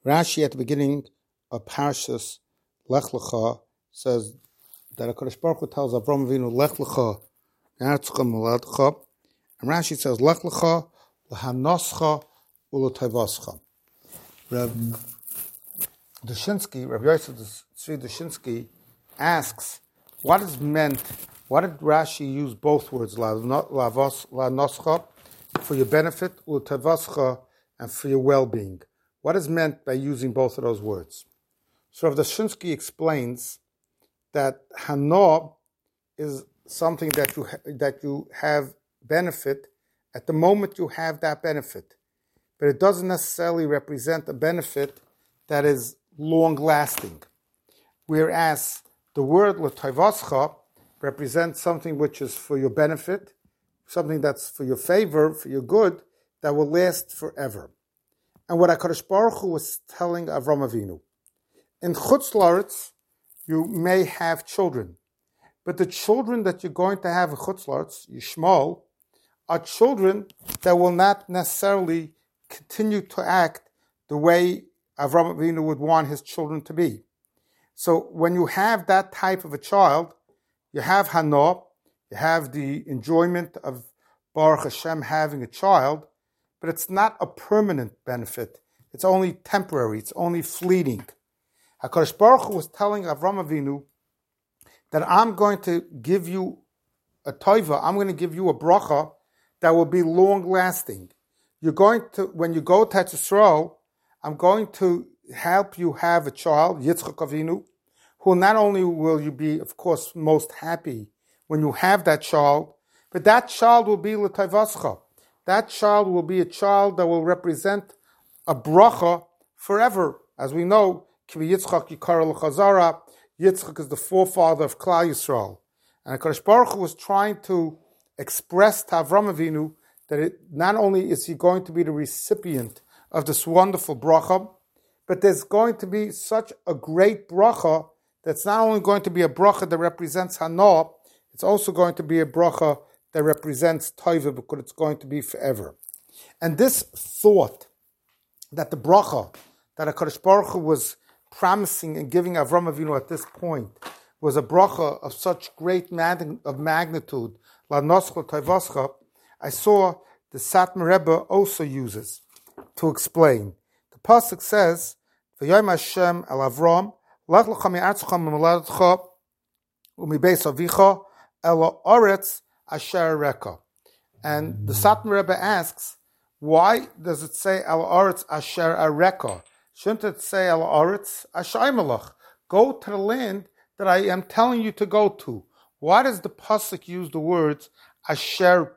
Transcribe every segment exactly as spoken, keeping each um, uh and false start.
Rashi at the beginning of Parshas Lech Lecha says that HaKadosh Baruch Hu tells Avram Avinu Lech Lecha Eretzecha Moladcha, and Rashi says Lech Lecha L'hanoscha U'L'Tayvascha. Rav Dushinsky, Rav Yosef Tzvi Dushinsky asks, what is meant? Why did Rashi use both words, L'hanoscha, for your benefit, U'Tayvascha, and for your well-being? What is meant by using both of those words? So Rav Dushinsky explains that Hana is something that you ha- that you have benefit at the moment you have that benefit, but it doesn't necessarily represent a benefit that is long-lasting. Whereas the word L'Tayvascha represents something which is for your benefit, something that's for your favor, for your good, that will last forever. And what HaKadosh Baruch Hu was telling Avram Avinu, in Chutz La'aretz, you may have children, but the children that you're going to have in Chutz La'aretz, Yishmael, are children that will not necessarily continue to act the way Avram Avinu would want his children to be. So when you have that type of a child, you have Hana, you have the enjoyment of Baruch Hashem having a child, but it's not a permanent benefit. It's only temporary. It's only fleeting. HaKadosh Baruch Hu was telling Avram Avinu that I'm going to give you a toiva, I'm going to give you a bracha that will be long-lasting. You're going to, when you go to Yisrael, I'm going to help you have a child, Yitzchak Avinu, who not only will you be, of course, most happy when you have that child, but that child will be l'tayvascha. That child will be a child that will represent a bracha forever. As we know, Kivi Yitzchak Yikar l'chazara, Yitzchak is the forefather of Klal Yisrael. And HaKadosh Baruch Hu was trying to express to Avram Avinu that it, not only is he going to be the recipient of this wonderful bracha, but there's going to be such a great bracha that's not only going to be a bracha that represents Hana, it's also going to be a bracha that represents Toiva, because it's going to be forever. And this thought that the bracha that HaKadosh Baruch Hu was promising and giving Avram Avinu at this point was a bracha of such great mag- of magnitude, L'hanoscha L'Tayvascha, I saw the Satmar Rebbe also uses to explain. The pasuk says, "V'yom Hashem el Avram, lech lecha mi'aretzecha u'mimoladtecha u'mibeis avicha el ha'aretz asher areka." And the Satmar Rebbe asks, why does it say el ha'aretz asher areka? Shouldn't it say el ha'aretz asher imelach? Go to the land that I am telling you to go to. Why does the pasuk use the words asher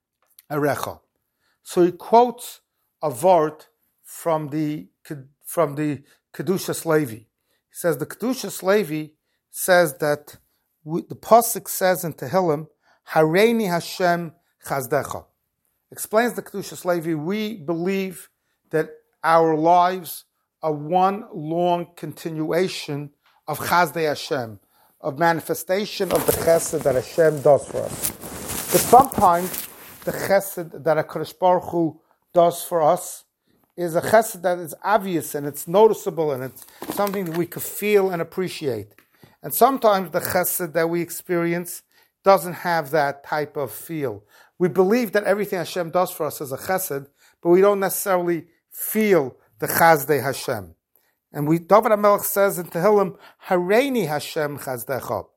arecha? So he quotes a vort from the from the Kedushas Levi. He says the Kedushas Levi says that we, the pasuk says in Tehillim, Hareini Hashem Chazdecha. Explains the Kedushas Levi, we believe that our lives are one long continuation of Chazdei Hashem, of manifestation of the chesed that Hashem does for us. But sometimes the chesed that HaKadosh Baruch Hu does for us is a chesed that is obvious and it's noticeable and it's something that we could feel and appreciate. And sometimes the chesed that we experience doesn't have that type of feel. We believe that everything Hashem does for us is a chesed, but we don't necessarily feel the chazdei Hashem. And we, David HaMelech says in Tehillim, Hareini Hashem chazdecha.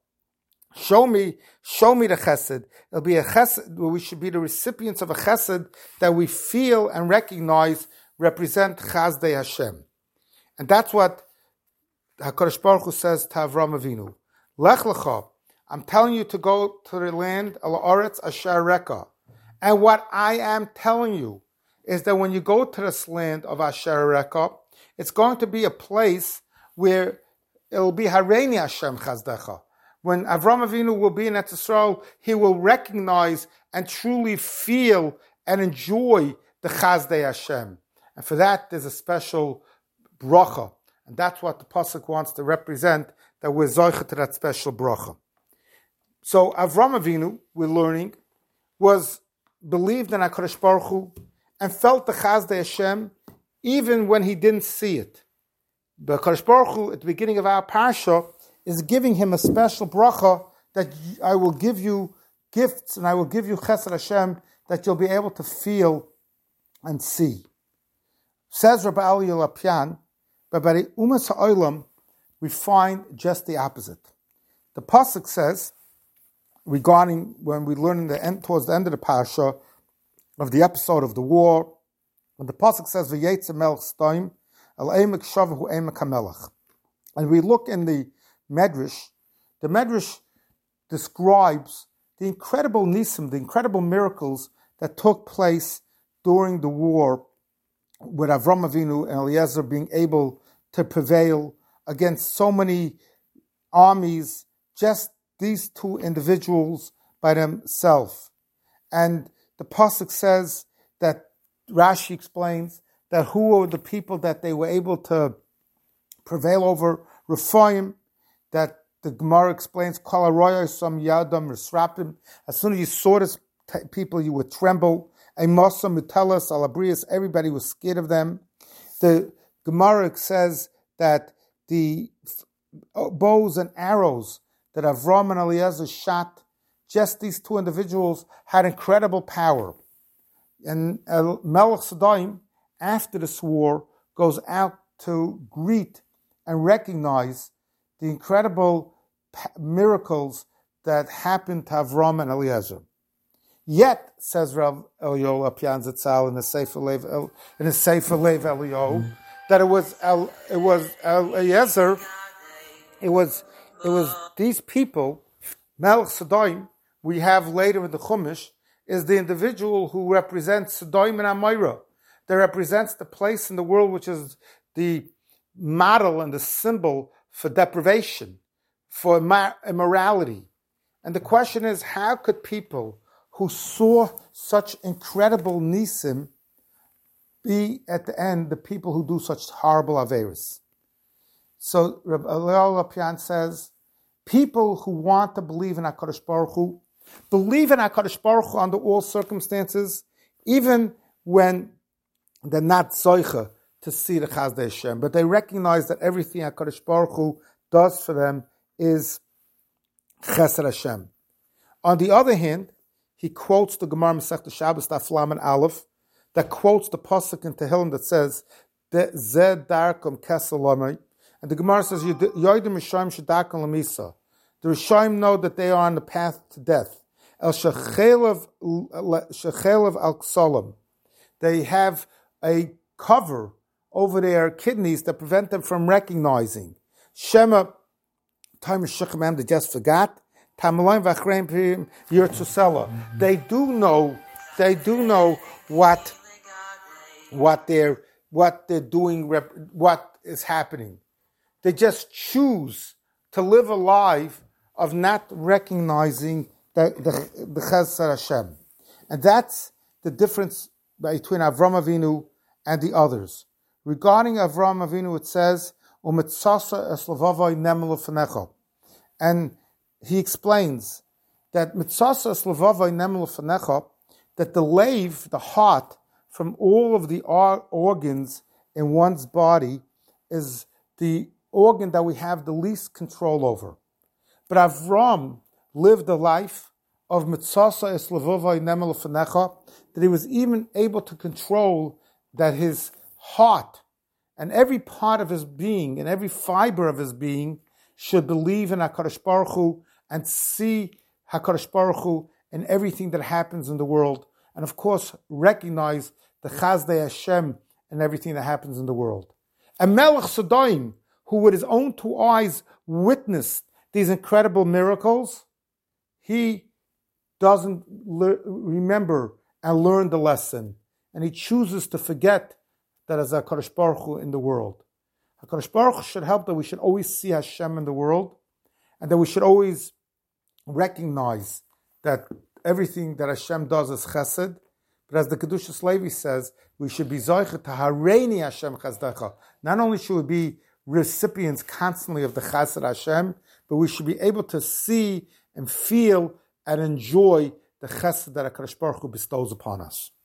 Show me, show me the chesed. It'll be a chesed where we should be the recipients of a chesed that we feel and recognize represent chazdei Hashem. And that's what HaKadosh Baruch Hu says to Avram Avinu. Lech lecha, I'm telling you to go to the land, al ha'aretz asher areka. And what I am telling you is that when you go to this land of asher areka, it's going to be a place where it'll be Hareini Hashem Chazdecha. When Avram Avinu will be in Eretz Yisrael, he will recognize and truly feel and enjoy the Chazdei Hashem. And for that, there's a special bracha. And that's what the pasuk wants to represent, that we're zoicha to that special bracha. So Avram Avinu, we're learning, was believed in HaKadosh Baruch Hu and felt the Chazdei Hashem even when he didn't see it. But HaKadosh Baruch Hu, at the beginning of our parsha, is giving him a special bracha that I will give you gifts and I will give you Chesed Hashem that you'll be able to feel and see. Says Rabbi Eliyah Lapian, but by the Umas HaOlam, we find just the opposite. The pasuk says, regarding when we learn in the end, towards the end of the parsha of the episode of the war, when the pasuk says, "V'yetze melech stoim el emek shavahu emek hamelech," and we look in the Medrash, the Medrash describes the incredible nisim, the incredible miracles that took place during the war, with Avram Avinu and Eliezer being able to prevail against so many armies, just these two individuals by themselves. And the pasuk says that, Rashi explains, that who were the people that they were able to prevail over? Rephaim, that the Gemara explains, Kol haroya some yadam risrapim. As soon as you saw this t- people, you would tremble. Amosam, Mutelas, Alabrias, everybody was scared of them. The Gemara says that the bows and arrows that Avram and Eliezer shot, just these two individuals had incredible power. And Melech Sodom, after this war, goes out to greet and recognize the incredible miracles that happened to Avram and Eliezer. Yet, says Rav Elio Lapian Zatzal in the Sefer Lev in the Sefer Lev Elio, that it was El, it was Eliezer, it was it was these people, Melech Sodom, we have later in the Chumash, is the individual who represents Sodom and Amorah. That represents the place in the world which is the model and the symbol for deprivation, for immorality. And the question is, how could people who saw such incredible nisim be at the end the people who do such horrible averis? So Rabbi Eliyah Lapian says, people who want to believe in HaKadosh Baruch Hu, believe in HaKadosh Baruch Hu under all circumstances, even when they're not zoicha to see the Chazdei Hashem, but they recognize that everything HaKadosh Baruch Hu does for them is Chesed Hashem. On the other hand, he quotes the Gemara Masechta Shabbos Daf Lamed Aleph, that quotes the pasuk in Tehillim that says, "Zed darkom kesel lamei," and the Gemara says, "Yodim Rishayim shedarkom lamisa." The Rishayim know that they are on the path to death. El shechelav shechelav al ksolam. They have a cover over their kidneys that prevent them from recognizing. Shema time shechem they just forgot. They do know, they do know what, what they're, what they're doing, what is happening. They just choose to live a life of not recognizing the, the, the Chesed Hashem. And that's the difference between Avram Avinu and the others. Regarding Avram Avinu, it says, "Umitzasa es levavai nemel lefanecha," and he explains that mitzasa es levavai nemel lefanecha, that the lave, the heart, from all of the organs in one's body, is the organ that we have the least control over. But Avram lived a life of mitzasa es levavai nemel lefanecha, that he was even able to control that his heart and every part of his being and every fiber of his being should believe in HaKadosh Baruch Hu and see HaKadosh Baruch Hu in everything that happens in the world, and of course recognize the Chazdei Hashem in everything that happens in the world. And Melech Sodom, who with his own two eyes witnessed these incredible miracles, he doesn't le- remember and learn the lesson, and he chooses to forget that as HaKadosh Baruch Hu in the world. HaKadosh Baruch Hu should help that we should always see Hashem in the world, and that we should always recognize that everything that Hashem does is chesed. But as the Kedushas Levi says, we should be zoicha to hareini Hashem chesdecha. Not only should we be recipients constantly of the chesed Hashem, but we should be able to see and feel and enjoy the chesed that HaKadosh Baruch Hu bestows upon us.